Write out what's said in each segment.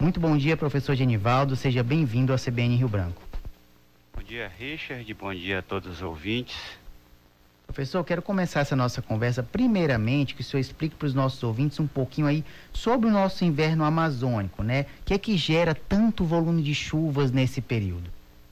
Muito bom dia, professor Genivaldo. Seja bem-vindo à CBN Rio Branco. Bom dia, Richard. Bom dia a todos os ouvintes. Professor, eu quero começar essa nossa conversa, primeiramente, que o senhor explique para os nossos ouvintes um pouquinho aí sobre o nosso inverno amazônico, né? O que é que gera tanto volume de chuvas nesse período?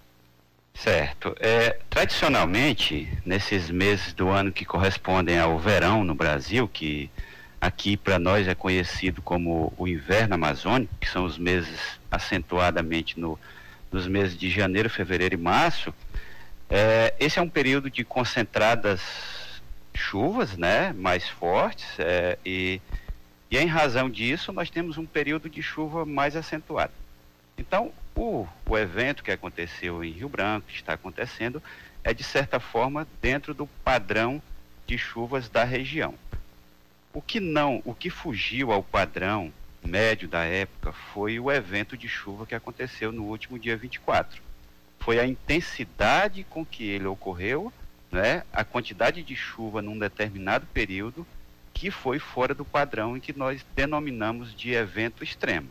Certo. Tradicionalmente, nesses meses do ano que correspondem ao verão no Brasil, que aqui para nós é conhecido como o inverno amazônico, que são os meses acentuadamente nos meses de janeiro, fevereiro e março, esse é um período de concentradas chuvas, né, mais fortes, e em razão disso nós temos um período de chuva mais acentuado. Então, o evento que aconteceu em Rio Branco, que está acontecendo, é de certa forma dentro do padrão de chuvas da região. O que fugiu ao padrão médio da época foi o evento de chuva que aconteceu no último dia 24. Foi a intensidade com que ele ocorreu, né, a quantidade de chuva num determinado período que foi fora do padrão e que nós denominamos de evento extremo.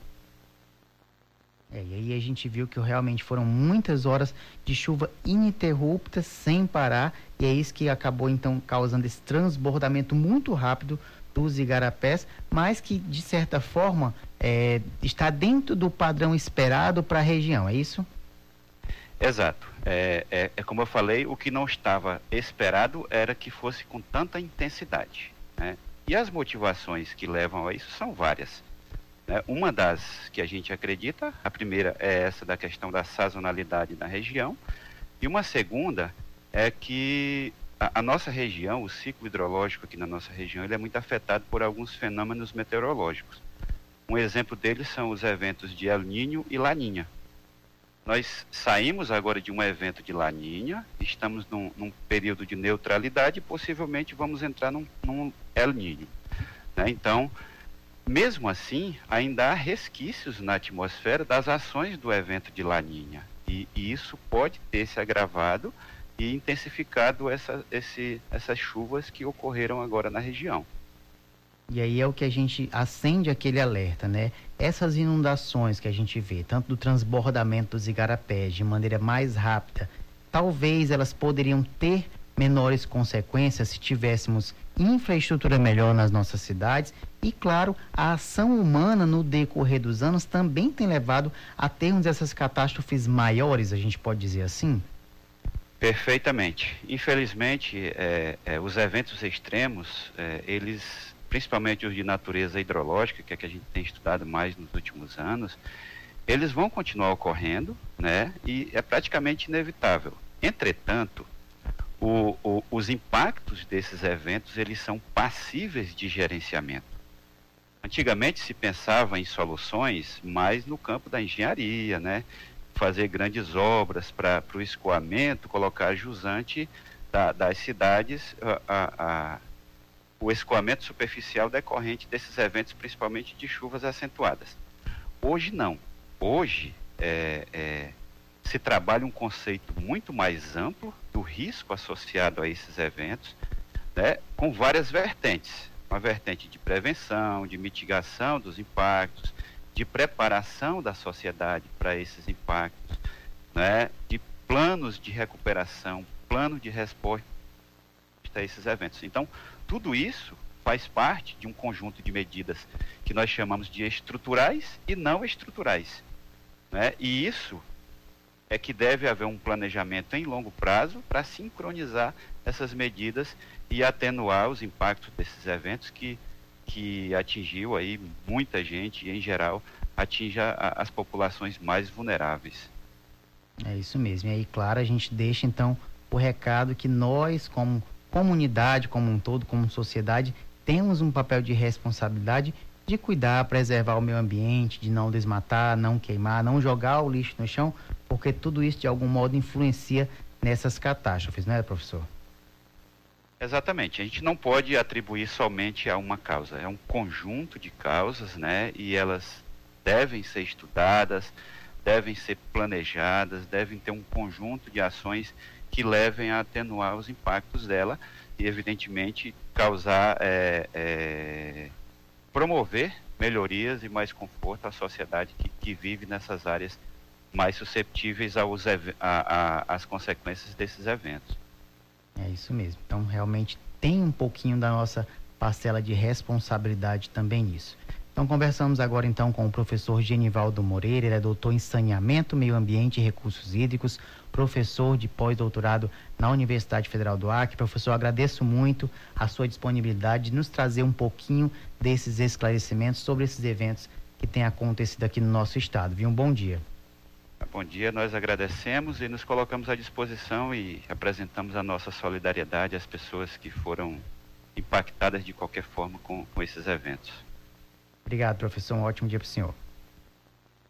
E aí a gente viu que realmente foram muitas horas de chuva ininterrupta, sem parar, e é isso que acabou então causando esse transbordamento muito rápido dos igarapés, mas que de certa forma está dentro do padrão esperado para a região, é isso? Exato. É como eu falei, o que não estava esperado era que fosse com tanta intensidade, né? E as motivações que levam a isso são várias. Uma das que a gente acredita, a primeira é essa da questão da sazonalidade na região, e uma segunda é que a nossa região, o ciclo hidrológico aqui na nossa região, ele é muito afetado por alguns fenômenos meteorológicos. Um exemplo deles são os eventos de El Niño e Laninha. Nós saímos agora de um evento de Laninha, estamos num período de neutralidade e possivelmente vamos entrar num El Niño, né? Então, mesmo assim, ainda há resquícios na atmosfera das ações do evento de Laninha. E isso pode ter se agravado e intensificado essas chuvas que ocorreram agora na região. E aí é o que a gente acende aquele alerta, né? Essas inundações que a gente vê, tanto do transbordamento dos igarapés de maneira mais rápida, talvez elas poderiam ter menores consequências se tivéssemos infraestrutura melhor nas nossas cidades e, claro, a ação humana no decorrer dos anos também tem levado a termos essas catástrofes maiores, a gente pode dizer assim? Perfeitamente. Infelizmente, os eventos extremos, eles, principalmente os de natureza hidrológica, que é que a gente tem estudado mais nos últimos anos, eles vão continuar ocorrendo, né? E é praticamente inevitável. Entretanto, os impactos desses eventos, eles são passíveis de gerenciamento. Antigamente se pensava em soluções mais no campo da engenharia, né? Fazer grandes obras para o escoamento, colocar jusante das cidades, o escoamento superficial decorrente desses eventos, principalmente de chuvas acentuadas. Hoje não. Hoje se trabalha um conceito muito mais amplo do risco associado a esses eventos, né, com várias vertentes. Uma vertente de prevenção, de mitigação dos impactos, de preparação da sociedade para esses impactos, né, de planos de recuperação, plano de resposta a esses eventos. Então, tudo isso faz parte de um conjunto de medidas que nós chamamos de estruturais e não estruturais, né? E isso é que deve haver um planejamento em longo prazo para sincronizar essas medidas e atenuar os impactos desses eventos que atingiu aí muita gente e, em geral, atinge as populações mais vulneráveis. É isso mesmo. E aí, claro, a gente deixa, então, o recado que nós, como comunidade, como um todo, como sociedade, temos um papel de responsabilidade de cuidar, preservar o meio ambiente, de não desmatar, não queimar, não jogar o lixo no chão, porque tudo isso, de algum modo, influencia nessas catástrofes, não é, professor? Exatamente. A gente não pode atribuir somente a uma causa. É um conjunto de causas, né? E elas devem ser estudadas, devem ser planejadas, devem ter um conjunto de ações que levem a atenuar os impactos dela e, evidentemente, causar, promover melhorias e mais conforto à sociedade que vive nessas áreas mais susceptíveis às consequências desses eventos. É isso mesmo. Então, realmente tem um pouquinho da nossa parcela de responsabilidade também nisso. Então, conversamos agora então com o professor Genivaldo Moreira, ele é doutor em saneamento, meio ambiente e recursos hídricos, professor de pós-doutorado na Universidade Federal do Acre. Professor, agradeço muito a sua disponibilidade de nos trazer um pouquinho desses esclarecimentos sobre esses eventos que têm acontecido aqui no nosso estado. Um bom dia. Bom dia, nós agradecemos e nos colocamos à disposição e apresentamos a nossa solidariedade às pessoas que foram impactadas de qualquer forma com esses eventos. Obrigado, professor. Um ótimo dia para o senhor.